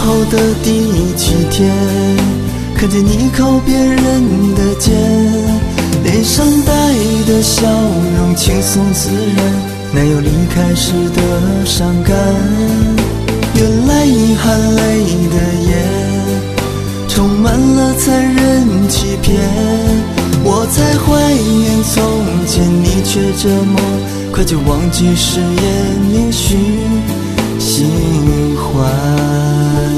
后的第7天，看见你靠别人的肩，脸上带的笑容轻松自然，哪有离开时的伤感？原来你含泪的眼充满了残忍欺骗，我在怀念从前，你却这么快就忘记誓言，也许心怀。